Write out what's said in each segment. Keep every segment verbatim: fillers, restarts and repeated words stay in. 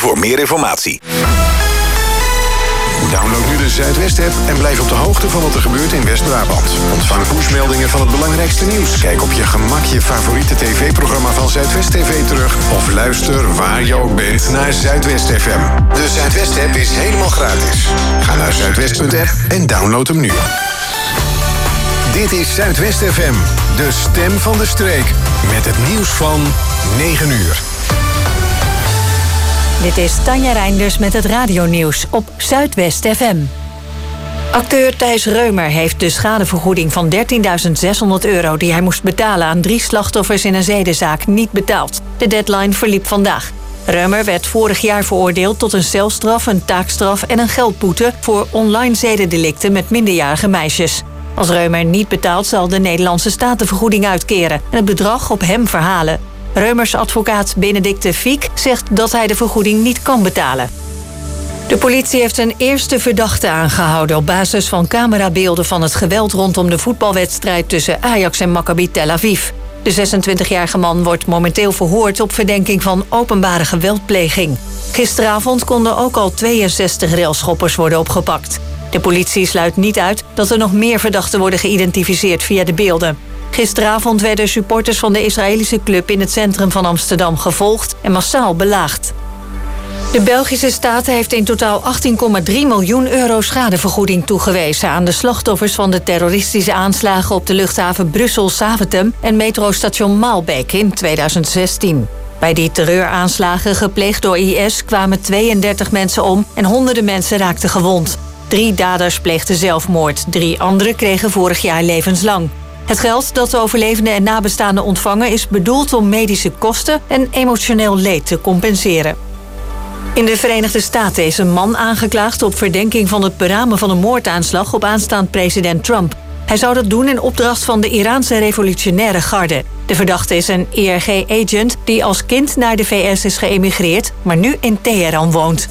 voor meer informatie. Download nu de Zuidwest-app en blijf op de hoogte van wat er gebeurt in West-Brabant. Ontvang pushmeldingen van het belangrijkste nieuws. Kijk op je gemak je favoriete tv-programma van Zuidwest T V terug. Of luister waar je ook bent naar Zuidwest F M. De Zuidwest-app is helemaal gratis. Ga naar zuidwest punt app en download hem nu. Dit is Zuidwest F M, de stem van de streek. Met het nieuws van negen uur. Dit is Tanja Reinders met het radionieuws op Zuidwest F M. Acteur Thijs Reumer heeft de schadevergoeding van dertienduizend zeshonderd euro... die hij moest betalen aan drie slachtoffers in een zedenzaak niet betaald. De deadline verliep vandaag. Reumer werd vorig jaar veroordeeld tot een celstraf, een taakstraf en een geldboete... voor online zedendelicten met minderjarige meisjes. Als Reumer niet betaalt, zal de Nederlandse staat de vergoeding uitkeren... en het bedrag op hem verhalen. Reumers advocaat Benedicte Fiek zegt dat hij de vergoeding niet kan betalen. De politie heeft een eerste verdachte aangehouden... op basis van camerabeelden van het geweld rondom de voetbalwedstrijd... tussen Ajax en Maccabi Tel Aviv. De zesentwintigjarige man wordt momenteel verhoord op verdenking van openbare geweldpleging. Gisteravond konden ook al tweeënzestig railschoppers worden opgepakt. De politie sluit niet uit dat er nog meer verdachten worden geïdentificeerd via de beelden. Gisteravond werden supporters van de Israëlische club in het centrum van Amsterdam gevolgd en massaal belaagd. De Belgische staat heeft in totaal achttien komma drie miljoen euro schadevergoeding toegewezen aan de slachtoffers van de terroristische aanslagen op de luchthaven Brussel-Zaventem en metrostation Maalbeek in tweeduizend zestien. Bij die terreuraanslagen gepleegd door I S kwamen tweeëndertig mensen om en honderden mensen raakten gewond. Drie daders pleegden zelfmoord, drie anderen kregen vorig jaar levenslang. Het geld dat de overlevenden en nabestaanden ontvangen is bedoeld om medische kosten en emotioneel leed te compenseren. In de Verenigde Staten is een man aangeklaagd op verdenking van het beramen van een moordaanslag op aanstaand president Trump. Hij zou dat doen in opdracht van de Iraanse revolutionaire garde. De verdachte is een I R G-agent die als kind naar de V S is geëmigreerd, maar nu in Teheran woont.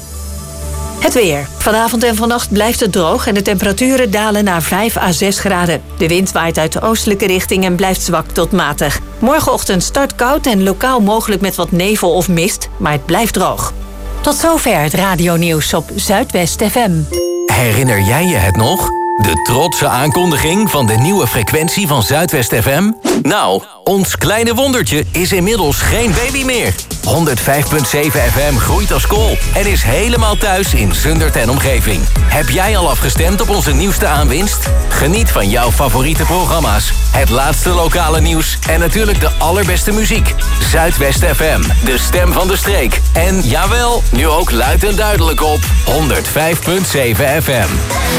Het weer. Vanavond en vannacht blijft het droog en de temperaturen dalen naar vijf à zes graden. De wind waait uit de oostelijke richting en blijft zwak tot matig. Morgenochtend start koud en lokaal mogelijk met wat nevel of mist, maar het blijft droog. Tot zover het radionieuws op Zuidwest F M. Herinner jij je het nog? De trotse aankondiging van de nieuwe frequentie van Zuidwest F M? Nou, ons kleine wondertje is inmiddels geen baby meer. honderdvijf komma zeven F M groeit als kool en is helemaal thuis in Zundert en omgeving. Heb jij al afgestemd op onze nieuwste aanwinst? Geniet van jouw favoriete programma's, het laatste lokale nieuws en natuurlijk de allerbeste muziek. Zuidwest F M, de stem van de streek. En jawel, nu ook luid en duidelijk op honderdvijf komma zeven F M.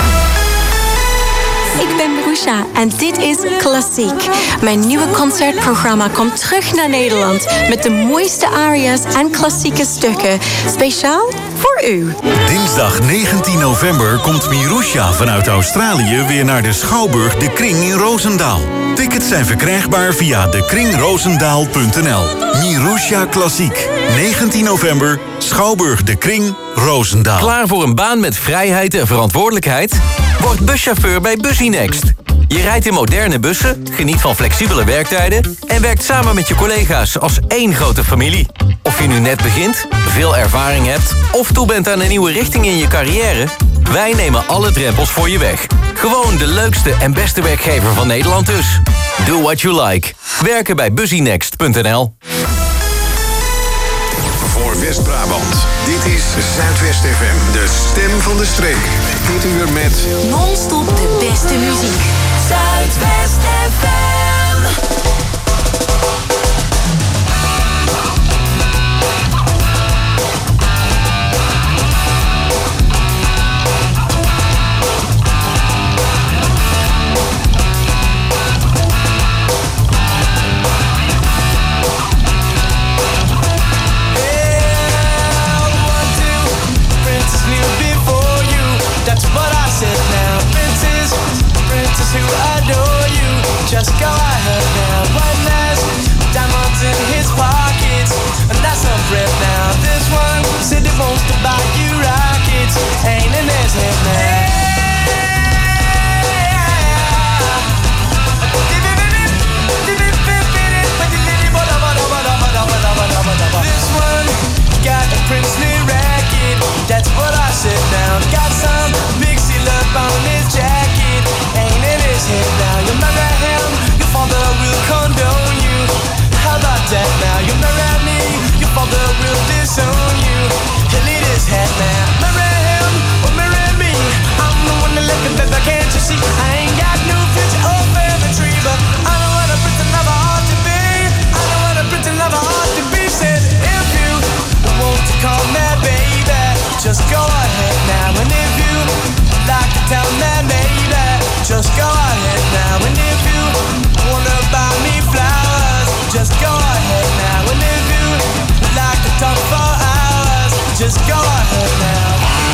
Ik ben Marusha en dit is Klassiek. Mijn nieuwe concertprogramma komt terug naar Nederland... met de mooiste aria's en klassieke stukken. Speciaal voor u. Dinsdag negentien november komt Marusha vanuit Australië... weer naar de Schouwburg De Kring in Roosendaal. Tickets zijn verkrijgbaar via de kring roosendaal punt n l. Marusha Klassiek. negentien november, Schouwburg De Kring, Roosendaal. Klaar voor een baan met vrijheid en verantwoordelijkheid? Word buschauffeur bij Busynext. Je rijdt in moderne bussen, geniet van flexibele werktijden... en werkt samen met je collega's als één grote familie. Of je nu net begint, veel ervaring hebt... of toe bent aan een nieuwe richting in je carrière... wij nemen alle drempels voor je weg. Gewoon de leukste en beste werkgever van Nederland dus. Do what you like. Werken bij busynext punt n l. Voor West-Brabant. Dit is Zuidwest F M, de stem van de streek. Dit uur met... Non-stop de beste muziek. Zuidwest F M. Who adore you, just go ahead now. just go ahead now. And if you like to tell me, maybe, just go ahead now. And if you wanna buy me flowers, just go ahead now. And if you like to talk for hours, just go ahead now.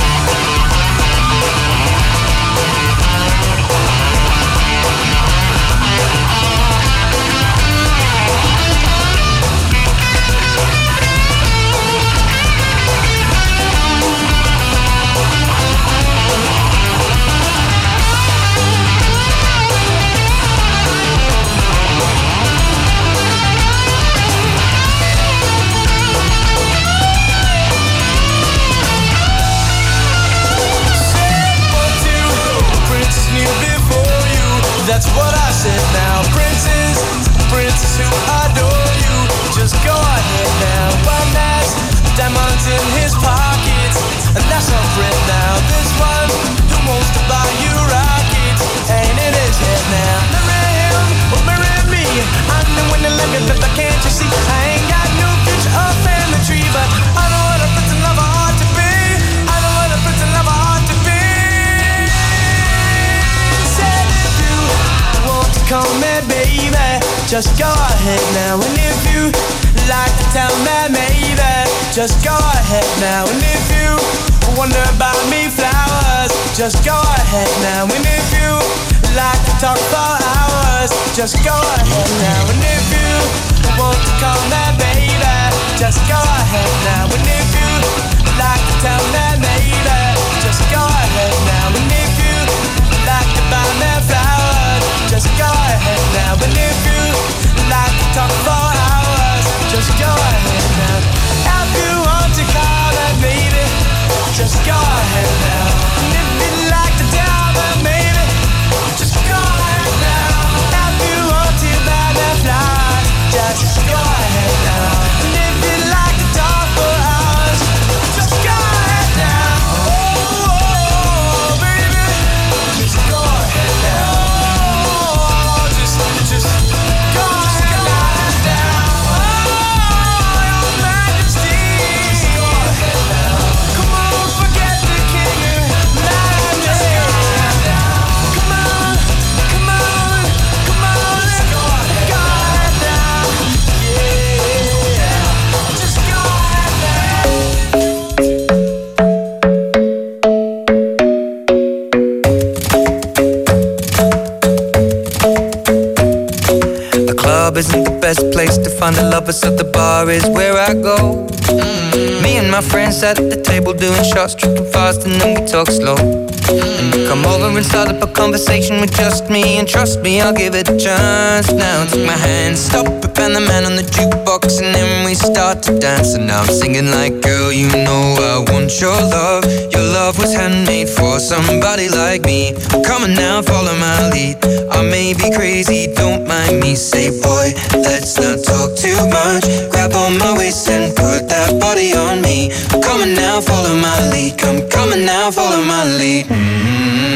That's what I said now. Princes, princes who adore you, just go ahead now. One has diamonds in his pockets, and that's a friend now. This one who wants to buy you rockets, ain't in his head now. Marry him or marry me, I'm the one that like it, but can't you see? I ain't got no future or family tree, but I know what a prince and lover ought to be. I know what a prince and lover ought to be. Call me baby, just go ahead now. And if you like to tell me maybe, just go ahead now. And if you wonder about me flowers, just go ahead now. And if you like to talk for hours, just go ahead now. And if you want to call me baby, just go ahead now. And if you like to tell me maybe, just go ahead now. And if you like to buy me flowers, just go ahead now. And if you like to talk for hours, just go ahead now. If you want to call me baby, just go ahead now. And if you like to tell me maybe, just go ahead now. If you want to buy me flowers, just go ahead now. And if you like to talk for hours, just go ahead now. Oh, oh, oh baby, just go ahead now. Just go ahead now. Oh, your majesty. Just go ahead now. Come on, forget the king. Just go ahead now. Come on, come on, come on. Let's go ahead now. Yeah. Just go ahead isn't the best place to find the lovers, so the bar is where I go. Mm-hmm. Me and my friends at the table doing shots, tripping fast, and then we talk slow. Mm-hmm. And you come over and start up a conversation with just me, and trust me, I'll give it a chance. Now take my hand, stop it, and the man on the jukebox, and then we start to dance. And now I'm singing like, girl, you know I want your love. Your love was handmade for somebody like me. Come on now, follow my lead. I may be crazy, don't mind me. Say, boy, let's not talk too much. Grab on my waist and put that body on me. Come on now, follow my lead. Come, come on now, follow my lead. Mm-hmm.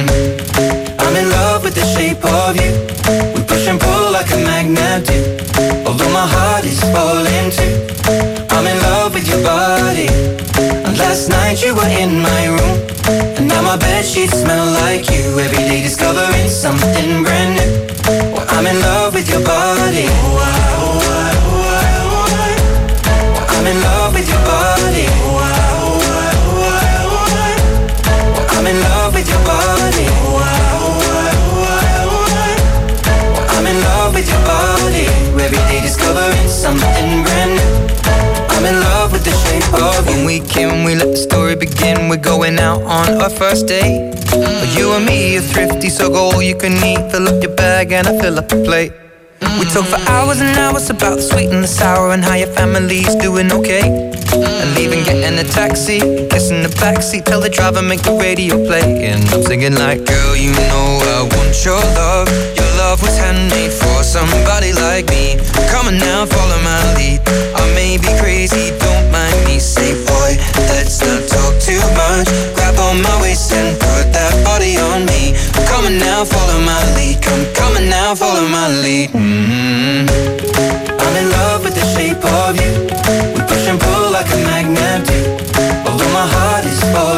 I'm in love with the shape of you. We push and pull like a magnet do. Although my heart is falling too. I'm in love with your body. And last night you were in my room, and now my bedsheets smell like you. Every day discovering something brand new. Well, I'm in love with your body. Oh, I, oh, I, oh, I, oh, I. Well, I'm in love with your body. Oh, I, oh, I, oh, I, oh, I. Well, I'm in love with your body. Oh, I, oh, I, oh, I, oh, I. Well, I'm in love with your body. Every day discovering something brand new. I'm in love with the shape of you. When we came, we let the story begin. We're going out on our first date. Mm. You and me are thrifty, so go all you can eat. Fill up your bag and I fill up the plate. Mm. We talk for hours and hours about the sweet and the sour, and how your family's doing okay. Mm. And leaving, getting a taxi, kissing the backseat, tell the driver make the radio play. And I'm singing like, girl, you know I want your love. Your love was handmade for somebody like me. Come on now, follow my lead. I may be crazy, don't mind me. Say, boy, let's not talk too much. Grab on my waist and put that body on me. Come on now, follow my lead. Come, come on now, follow my lead. Mm-hmm. I'm in love with the shape of you. We push and pull like a magnet do. Although my heart is falling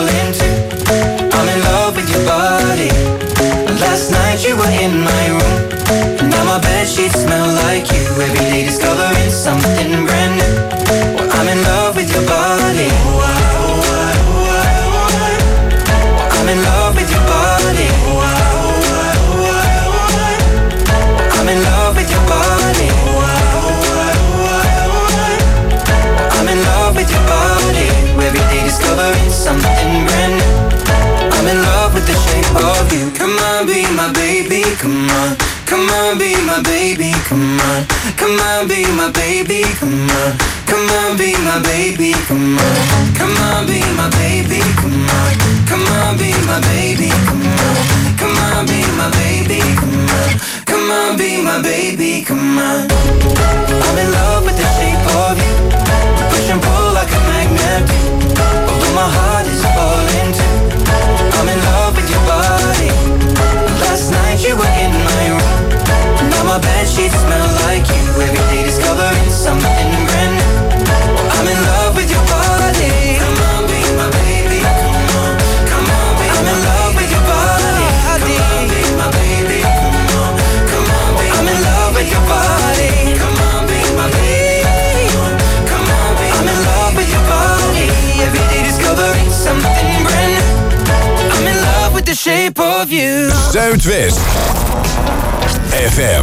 discovering something brand new. I'm in love with the shape of you. Come on, be my baby, come on. Come on, be my baby, come on. Come on, be my baby, come on. Come on, be my baby, come on. Come on, be my baby, come on. Come on, be my baby, come on. Come on, be my baby, come on. Come on, be my baby, come on. I'm in love with the shape of you. Push and pull like a magnet. Although my heart is falling too. I'm in love with your body. Last night you were in my room. Now my bedsheets smell like you. Every day discovering something brand new. I'm in love with your body. Come on, be my baby. Come on, come on, be I'm in love with your body. Come on, be my baby. Come on, come on, be I'm in love with your body. Come on, be my baby. Come on, be I'm in love with your body. Every day discovering something brand new. I'm in love with the shape of you. Zuidwest F M.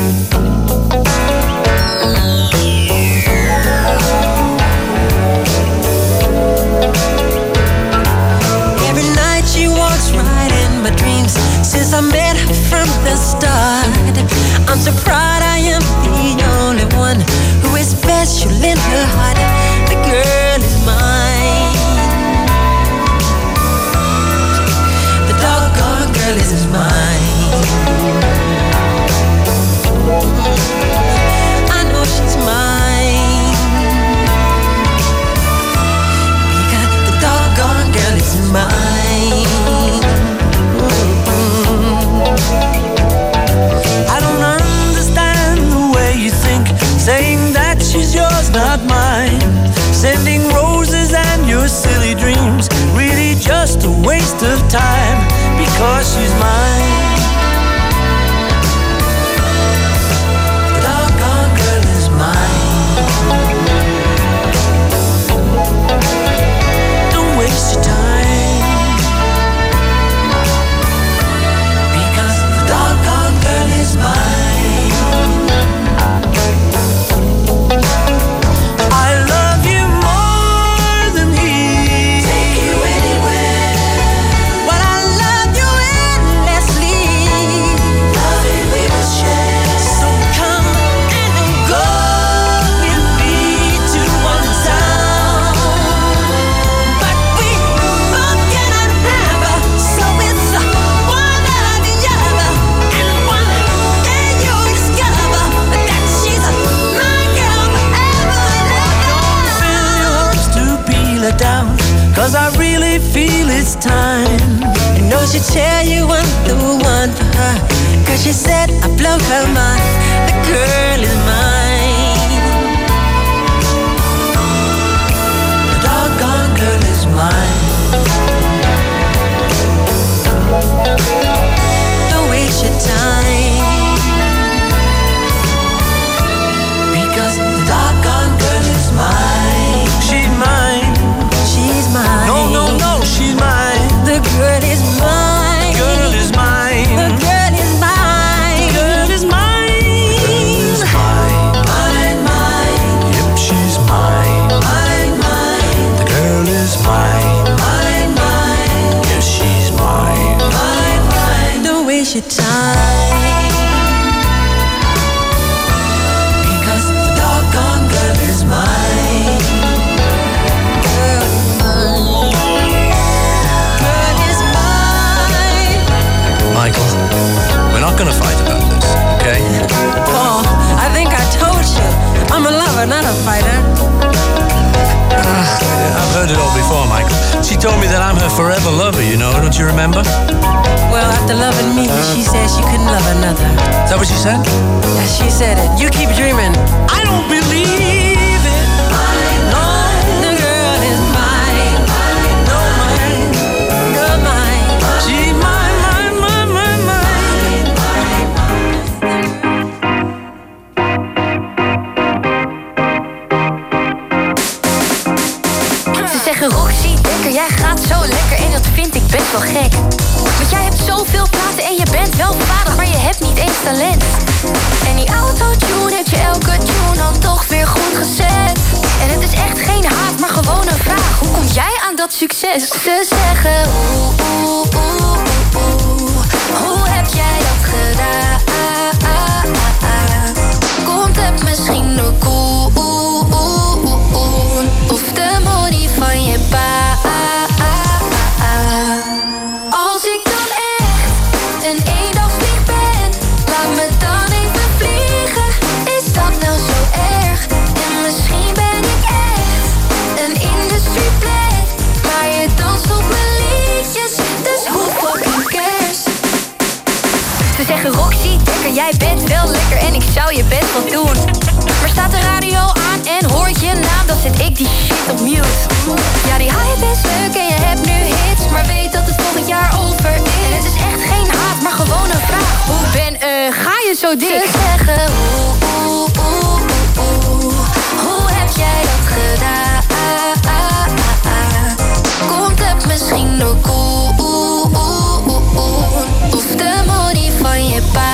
Every night she walks right in my dreams. Since I met her from the start, I'm so proud I am the only one who is special in her heart. The girl is mine. The doggone girl is mine. I know she's mine, because the doggone girl is mine. I don't understand the way you think, saying that she's yours, not mine. Sending roses and your silly dreams, really just a waste of time, because she's mine. Don't waste your time, because the doggone girl is mine. I love you more than he. Take you anywhere. But I love you endlessly. Love it we will share. So come and go with me to one town. But we both cannot have, so it's one or the other. And one day you'll discover that she's my girl forever and ever. Don't fill your hopes to peel her down, 'cause I really feel it's time. You know she tell you I'm the one for her, 'cause she said I blow her mind. The girl is mine. The doggone girl is mine. Don't waste your time, because the doggone girl is mine. She's mine. She's mine. No, no, no, she's mine. The girl is mine. Girl is mine. The girl is mine. Girl is mine. Girl is mine. Mine, mine. Yep, she's mine. Mine, mine. The girl is mine. Mine, mine. Yes, she's mine. Mine, mine. Don't waste your time, because the doggone girl is mine. Girl is mine. Girl is mine. Michael, we're not gonna fight about this, okay? Paul, I think I told you, I'm a lover, not a fighter. Uh, I've heard it all before, Michael. She told me that I'm her forever lover, you know, don't you remember? Well, after loving me, she said she couldn't love another. Is that what she said? Yeah, she said it. You keep dreaming. I don't believe it. No, the girl is mine. No, mine. You're mine. She's mine, mine, mine, mine, mine. Ze zeggen Roxy, lekker, jij gaat zo lekker en dat vind ik best wel gek. Want jij hebt zoveel praten en je bent wel vaardig, maar je hebt niet eens talent. En die autotune heeft je elke tune dan toch weer goed gezet. En het is echt geen haat, maar gewoon een vraag. Hoe kom jij aan dat succes? Ze zeggen oeh, oeh, oeh, oeh. Hoe heb jij dat gedaan? Komt het misschien door koe? Of de money van je pa? Als ik dan echt een eendagsvlieg ben, laat me dan even vliegen. Is dat nou zo erg? En misschien ben ik echt een industry play, maar je danst op mijn liedjes, dus hoe fucking cares? Ze zeggen Roxy, Dekker, jij bent wel lekker en ik zou je best wel doen. Maar staat de radio aan en hoort je naam, dan zet ik die shit op mute. Ja, die hype is leuk en je hebt nu hits, maar weet dat het volgend jaar over is. En het is echt geen haat, maar gewoon een vraag. Hoe ben, eh, uh, ga je zo dik? Ze zeggen oeh, oeh, oeh, oeh. Hoe heb jij dat gedaan? Komt het misschien door koe? Of de money van je pa?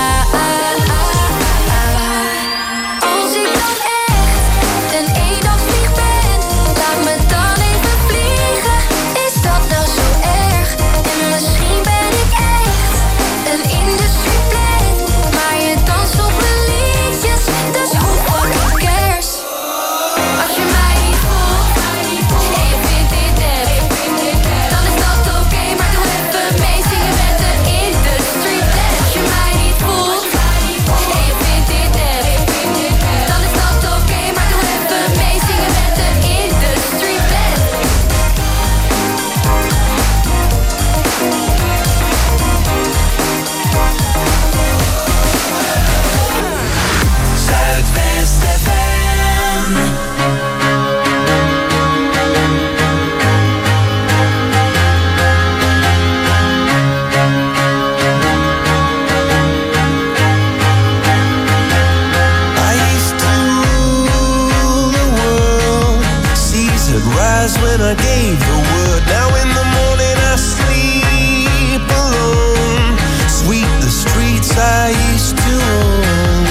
When I gave the word, now in the morning I sleep alone. Sweep the streets I used to own.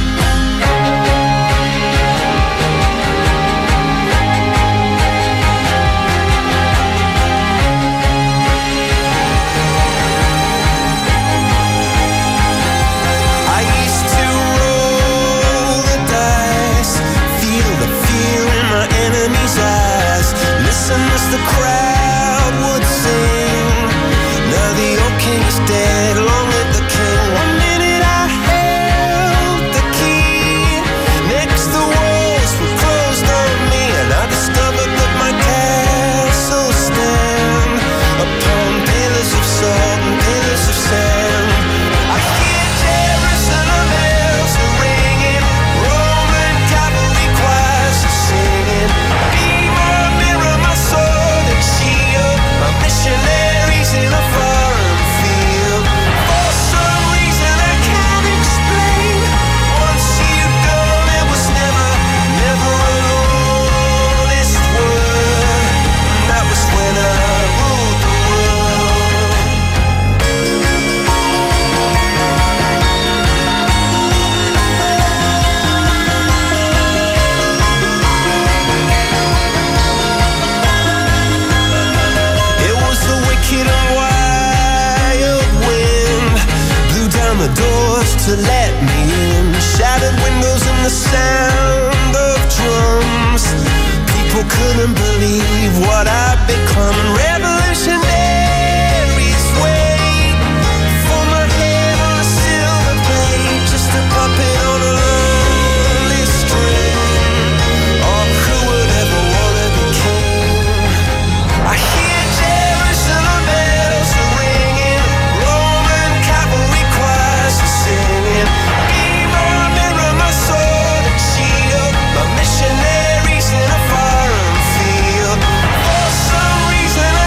I used to roll the dice, feel the fear in my enemy's eyes. Listen as the crowd would sing. Now the old king is dead, long live the king. One minute I held the key, next the walls were closed on me, and I discovered that my castle stand upon pillars of salt and pillars of sand. I hear Jerusalem bells are ringing, Roman cavalry choirs are singing. Be my mirror, my sword and shield, my missionaries in a foreign field. For some reason I can't explain, once you go there was never, never an honest word. And that was when I ruled the world. It was the wicked and wild wind, blew down the doors to let me in, shattered windows and the sound of drums. People couldn't believe what I'd become. Revolutionaries wait for my head on a silver plate, just a puppet on a lonely string. Oh, who would ever wanna be king? I hear Jerusalem bells are ringing, Roman cavalry choirs are singing. Be my mirror, my sword and shield, my missionaries in a foreign field. For some reason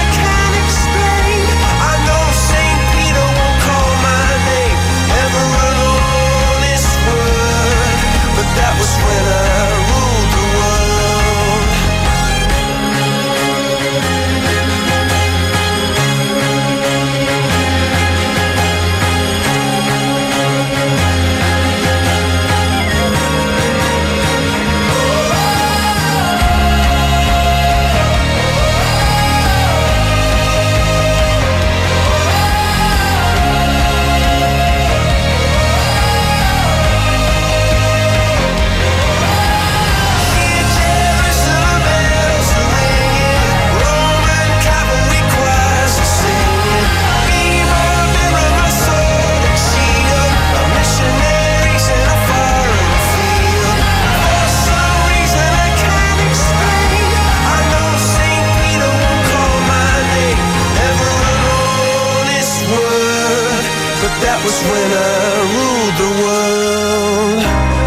when I ruled the world.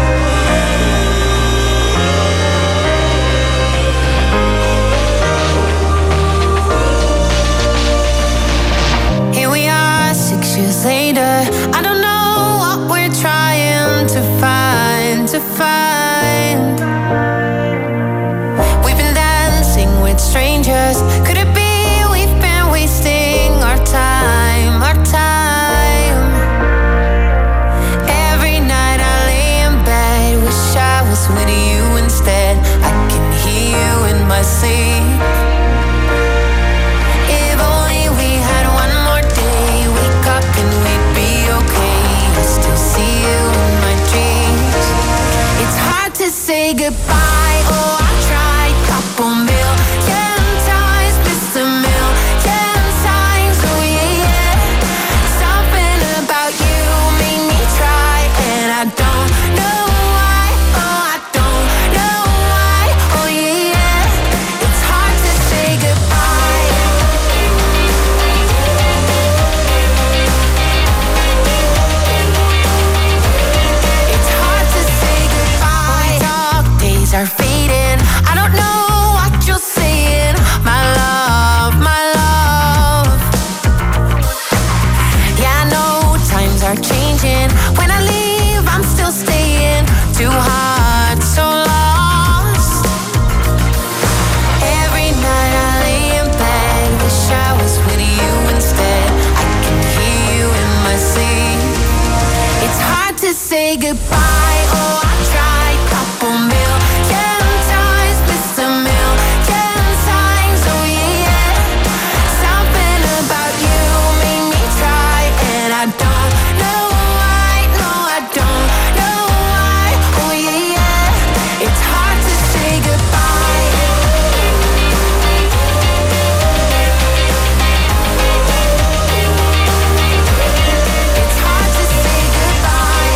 Here we are, six years later. I don't know what we're trying to find, to find. We've been dancing with strangers. Could it be we've been wasting our time, our time? Every night I lay in bed, wish I was with you instead. I can hear you in my sleep. If only we had one more day, wake up and we'd be okay. I still see you in my dreams. It's hard to say goodbye. Oh, I tried, couple million times, missed a million times. Oh yeah, yeah. Something about you made me try, and I don't know why. Oh, I don't know why. Oh yeah, yeah. It's hard to say goodbye. It's hard to say goodbye. Dark days are fading. I don't know what you're saying. My love, my love. Yeah, I know times are changing. When I leave, I'm still staying. Too hard, so lost. Every night I lay in bed, wish I was with you instead. I can hear you in my sleep. It's hard to say goodbye. Oh, I tried, couple million times, missed a million times. Oh yeah, yeah. Something about you made me try, and I don't know why. No, I don't know why. Oh yeah, yeah. It's hard to say goodbye. It's hard to say goodbye.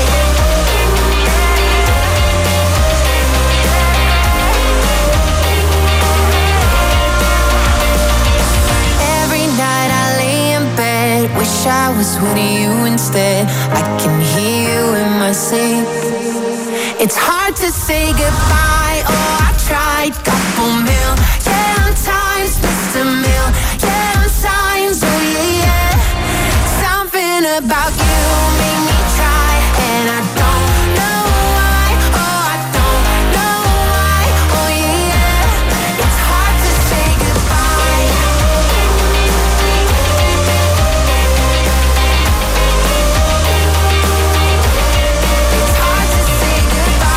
Every night I lay in bed, wish I was with you instead. I can hear you in my sleep. It's hard to say goodbye. Oh, I tried, couple million times, missed a million times. Oh yeah, yeah. Something about you made me try, and I don't know why. Oh, I don't know why. Oh yeah, yeah. It's hard to say goodbye. It's hard to say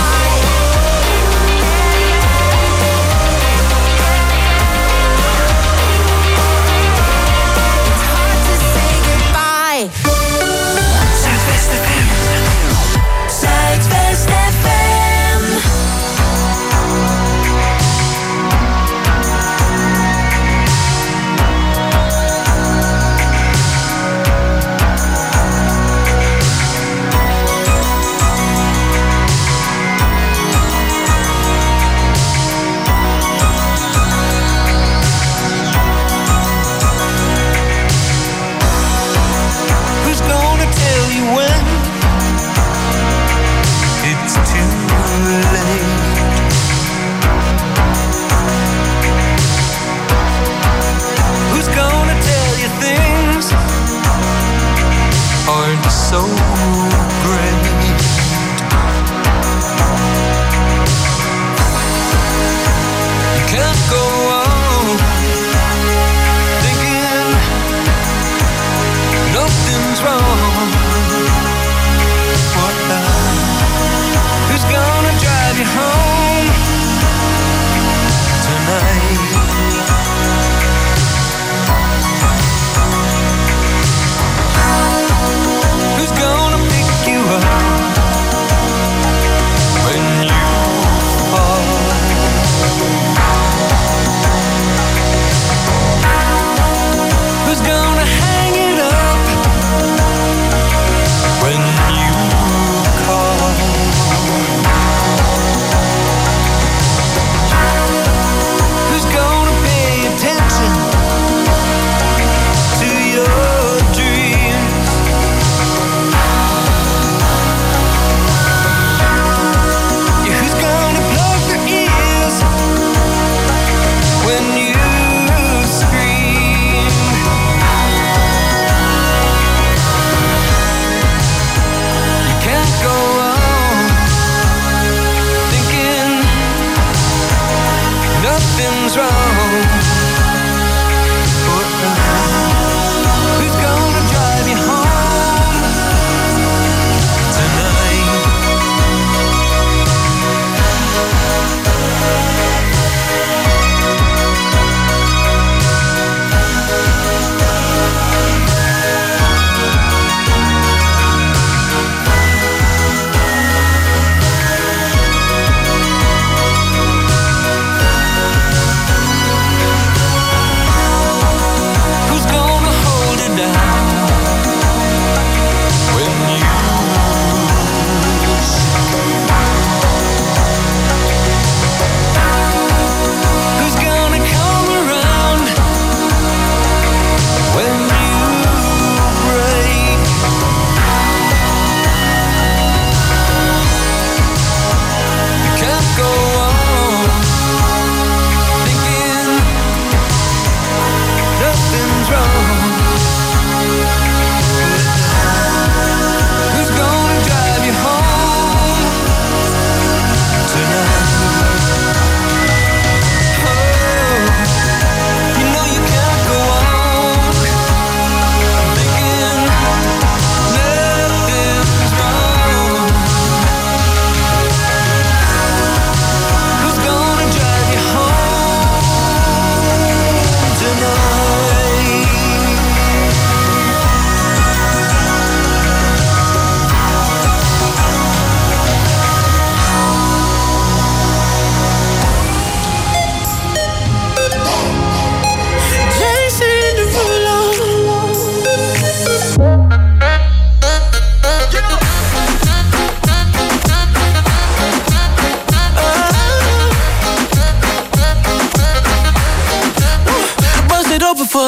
goodbye.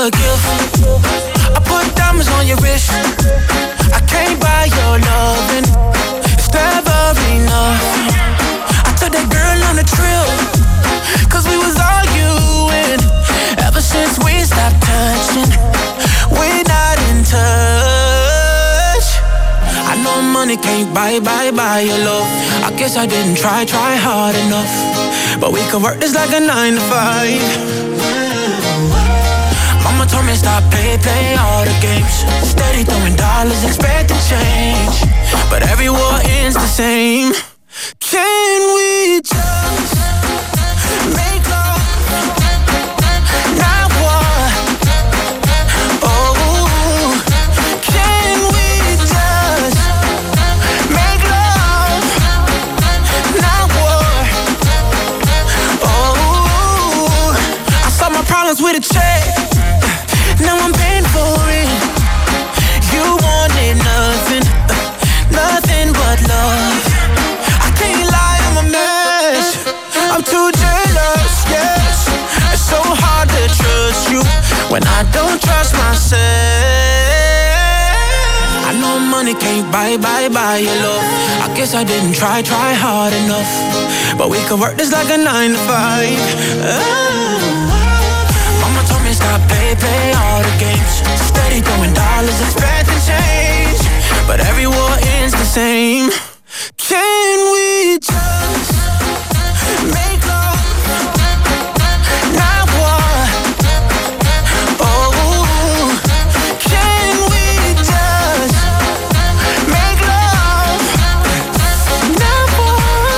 a gift. I put diamonds on your wrist. I can't buy your loving. It's never enough. I took that girl on a trip, cause we was arguing. Ever since we stopped touching, we're not in touch. I know money can't buy, buy, buy your love. I guess I didn't try, try hard enough. But we could work this like a nine to five. Mama told me stop, play, play all the games. Steady throwing dollars, expecting change. But every war ends the same. Can we just make love, not war? Oh, can we just make love, not war? Oh, I solved my problems with a check. Now I'm paying for it. You wanted nothing, nothing but love. I can't lie, I'm a mess. I'm too jealous, yes. It's so hard to trust you when I don't trust myself. I know money can't buy, buy, buy your love. I guess I didn't try, try hard enough. But we could work this like a nine to five. Oh. Mama told me stop, play, play all the games. Steady throwing dollars, expecting change. But every war ends the same. Can we just make love, not war? Oh, can we just make love, not war?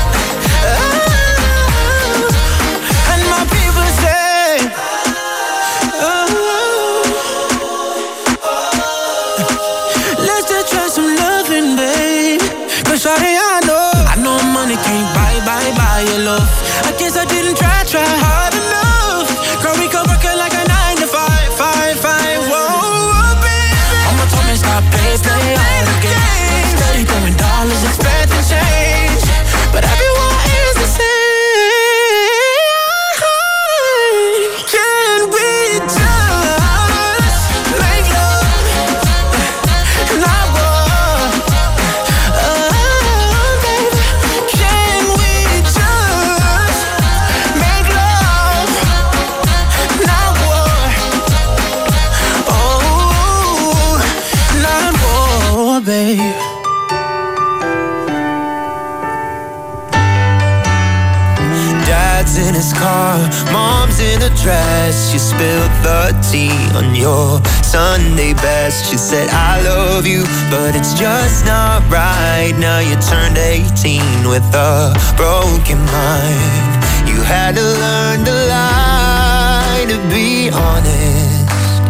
Oh, and my people say, oh, let's just try some loving, babe. Cause shawty, I know, I know money can't buy, buy, buy your love. I guess I didn't try, try hard enough. Girl, we could work it like a nine to five, five, five, whoa, baby. Mama told me stop, play, play all the games. Steady throwing dollars, expecting change. But everyone is the same. Can we just make love, not war? Oh, baby. Can we just make love, not war? Oh, not war, babe. Dad's in his car, mom's in a dress. You spilled the tea on your Sunday best. She said I love you, but it's just not right. Now you turned eighteen with a broken mind. You had to learn to lie to be honest.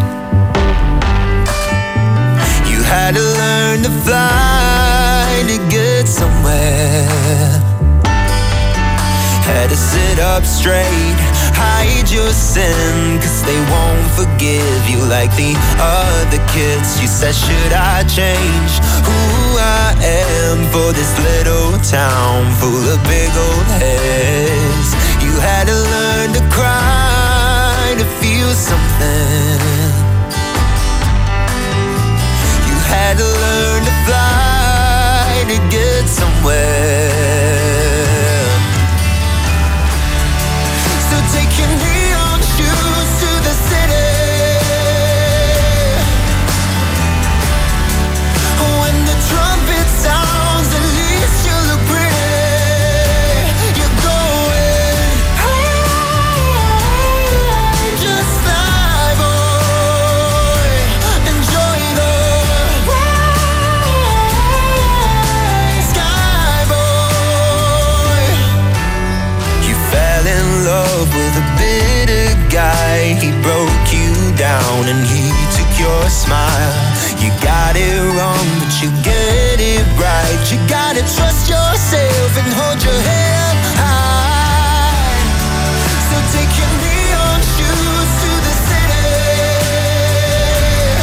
You had to learn to fly to get somewhere. Had to sit up straight, hide your sin, cause they won't forgive you like the other kids. You said, should I change who I am for this little town full of big old heads? You had to learn to cry to feel something. You had to learn to fly to get somewhere. Take your neon shoes to the city. When the trumpet sounds, at least you look pretty. You're going high, just fly, boy. Enjoy the ride, sky, boy. You fell in love with a bitter guy. He broke you down and he took your smile. You got it wrong, but you get it right. You gotta trust yourself and hold your head high. So take your neon shoes to the city.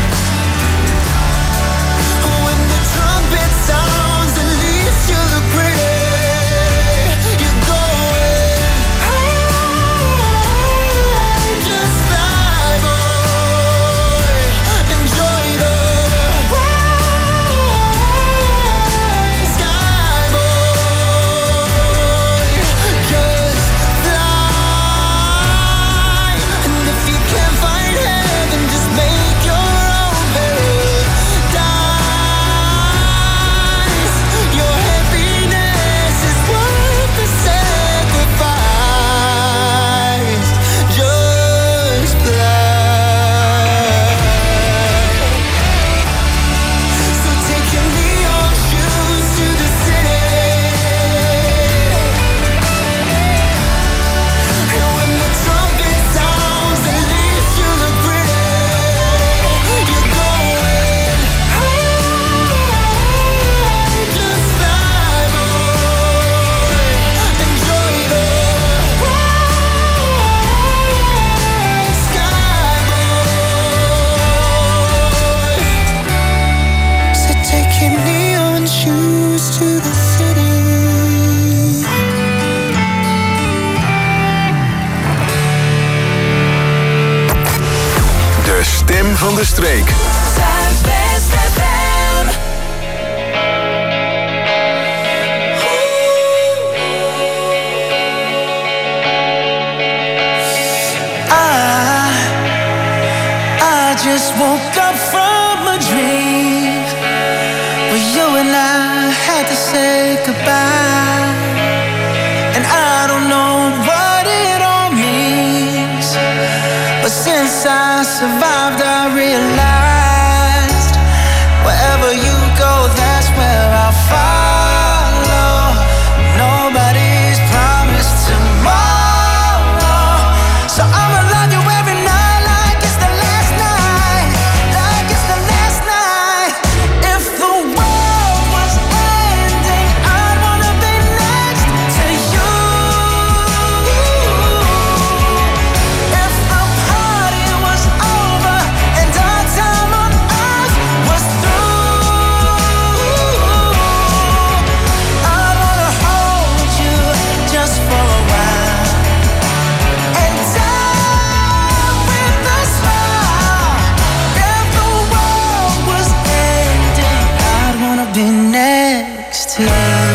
When the trumpet sounds, at least you look pretty. You're going high, just fly, boy. begin van de streek. Zuidwest F M. I, I just woke up from a dream where you and I had to say goodbye. And I don't know what it all means, but since I survived I realized wherever you go, that's where I'll follow. Nobody's promised tomorrow, so I'ma love you every night like it's the last night, like it's the last night. If the world was ending, I'd wanna be next to you. If the party was over and our time on earth was through, I'd wanna hold you just for a while and die with a smile. If the world was ending, I'd wanna be next to you.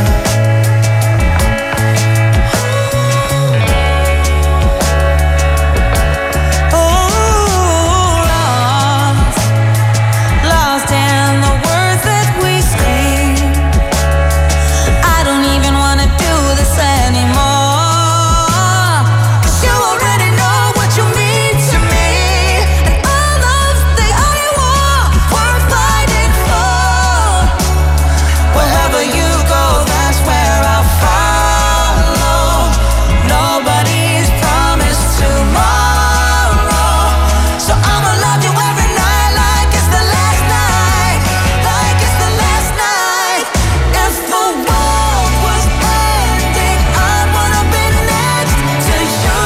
Lost in the words that we speak. I don't even wanna do this anymore, 'cause you already know what you mean to me, and all love's the only war worth fighting for. Wherever you go, that's where I'll follow. Nobody's promised tomorrow, so I'ma love you every night like it's the last night, like it's the last night. If the world was ending, I'd wanna be next to you.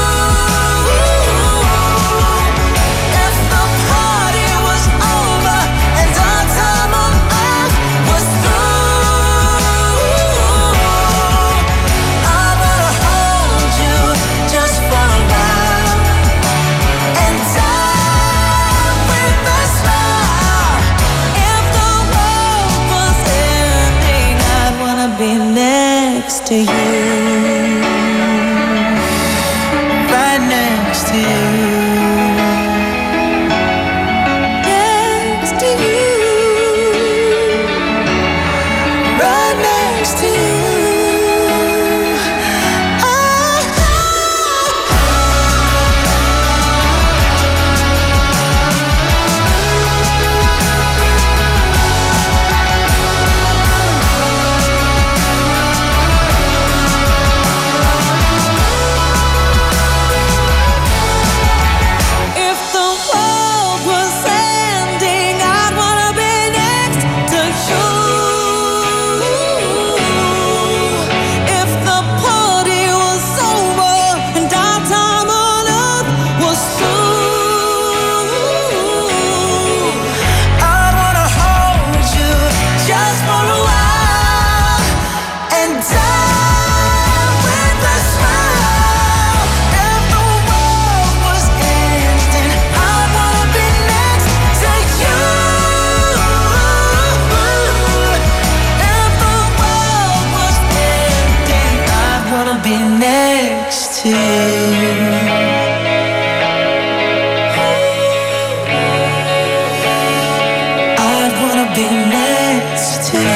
If the party was over and our time on earth was through, I'd wanna hold you just for a while and die with a smile. If the world was ending, I'd wanna be next to you, right next to you, next to you, right next to you. If the world was ending, I'd wanna be next to you. If the party was over and our time on earth was through, I'd wanna hold you just for a while and die with a smile. If the world was ending, I'd wanna be next to you. If the world was ending, I'd wanna be next to you. I'd wanna be next to you.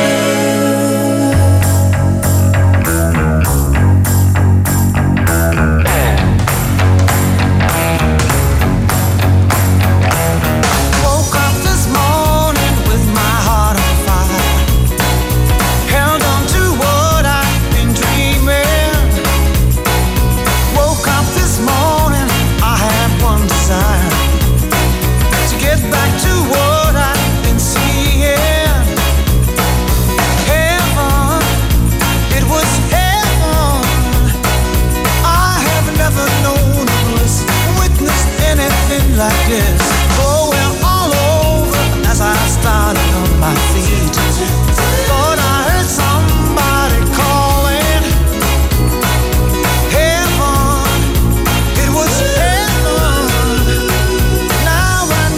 Woke up this morning with my heart on fire, held on to what I've been dreaming. Woke up this morning, I had one desire, to get back to what I've been seeing. Heaven, it was heaven. I have never known a bliss, witnessed anything like this. Going all over as I started on my feet. Thought I heard somebody calling. Heaven, it was heaven. Now I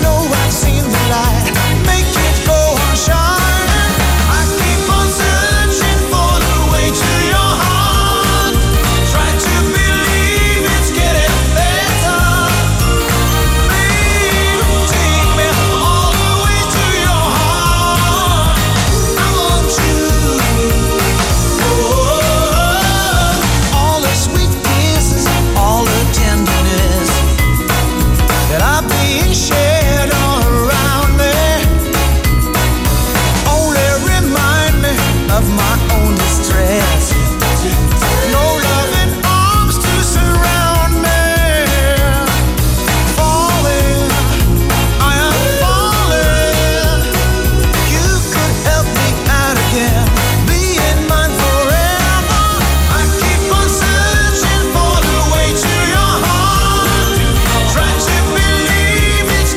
being shared all around me. Only remind me of my own distress. No loving arms to surround me. Falling, I am falling. You could help me out again, being mine forever. I keep on searching for the way to your heart. Try to believe it's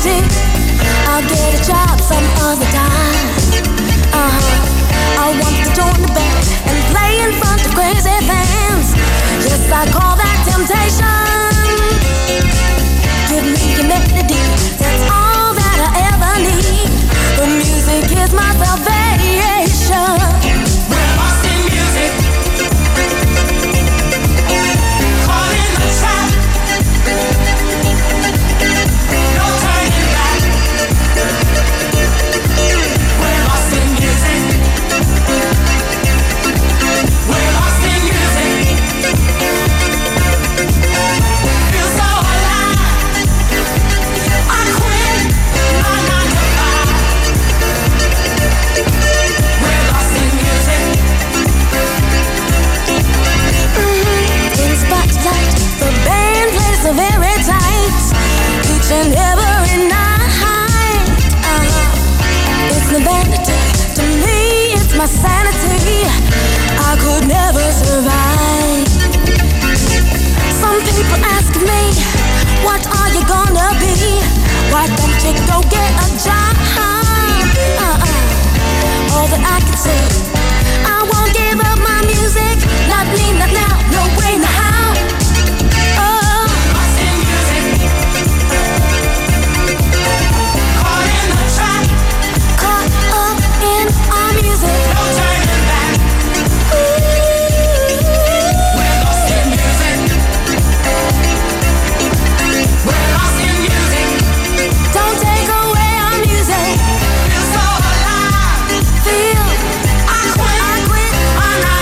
vanity. I'll get a job some other time. Uh-huh. I want to join the band and play in front of crazy fans. Yes, I call that temptation. Give me your melody, that's all that I ever need. The music is my salvation. We're lost in music. Caught in the trap. No turning back. We're lost in music. We're lost in music. Feel so alive. I quit my nine to five. We're lost in music. Mm-hmm. In spotlight, the band plays so very tight. Each and every night. Uh-huh. It's no vanity. To me, it's my sanity. I could never survive. Some people ask me, what are you gonna be? Why don't you go get a job? Uh-uh. All that I can say, I won't give up my music. Not me, not now, no way, no how. Oh, lost in music. Caught in the trap. Caught up in our music. No turning back. Ooh. We're lost in music. We're lost in music. Don't take away our music. Feel so alive. Feel I quit. I quit. I'm not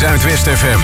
Zuidwest F M.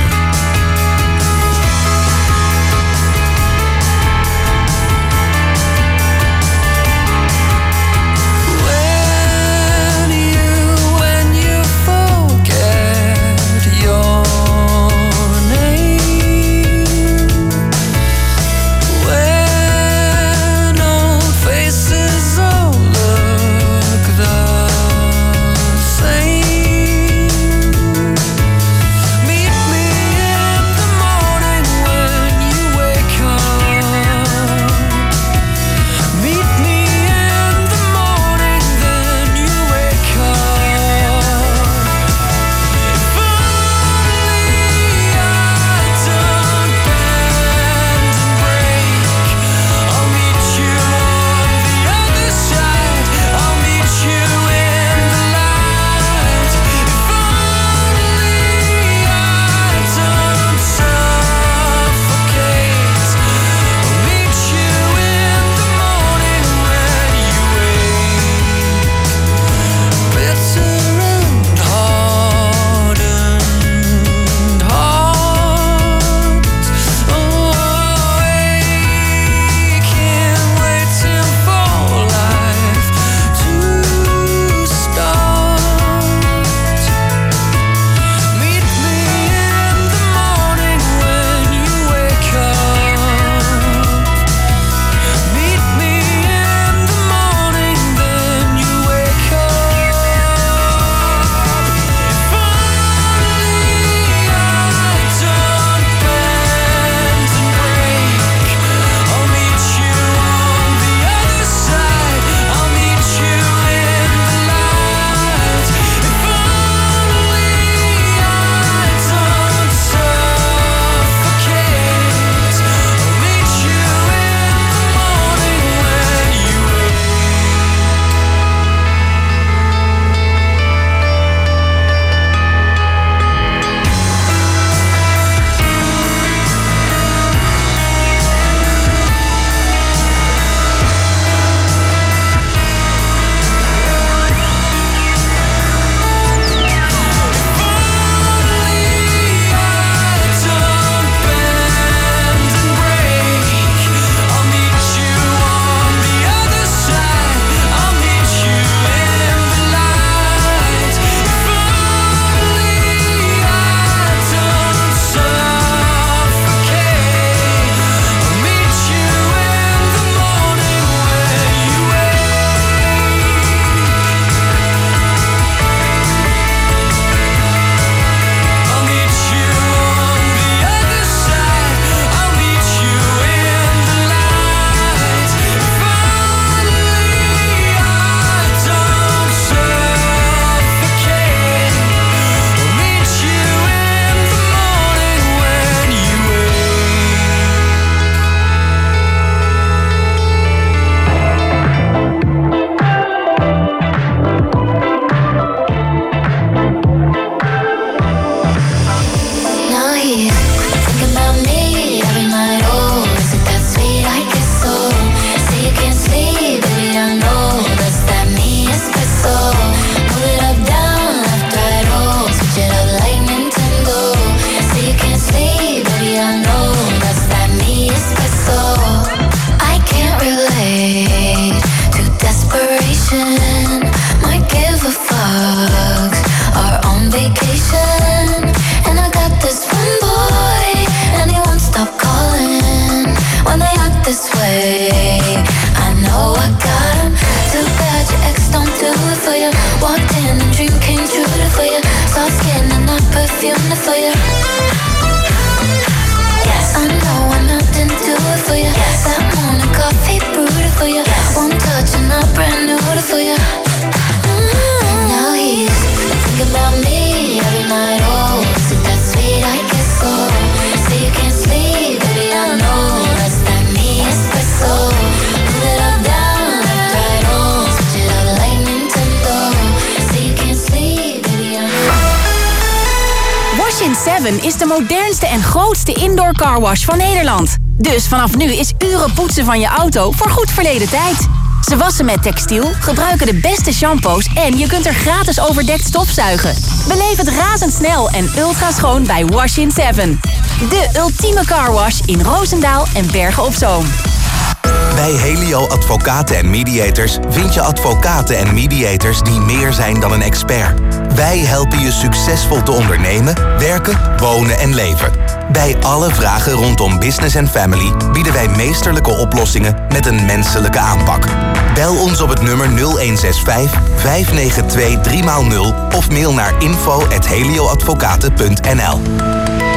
Seven is de modernste en grootste indoor carwash van Nederland. Dus vanaf nu is uren poetsen van je auto voor goed verleden tijd. Ze wassen met textiel, gebruiken de beste shampoos en je kunt er gratis overdekt stofzuigen. Beleef het razendsnel en ultra schoon bij Wash in seven. De ultieme carwash in Roosendaal en Bergen op Zoom. Bij Helio Advocaten en Mediators vind je advocaten en mediators die meer zijn dan een expert. Wij helpen je succesvol te ondernemen, werken, wonen en leven. Bij alle vragen rondom business en family bieden wij meesterlijke oplossingen met een menselijke aanpak. Bel ons op het nummer nul een zes vijf, vijf negen twee, drie nul of mail naar info at helioadvocaten punt n l.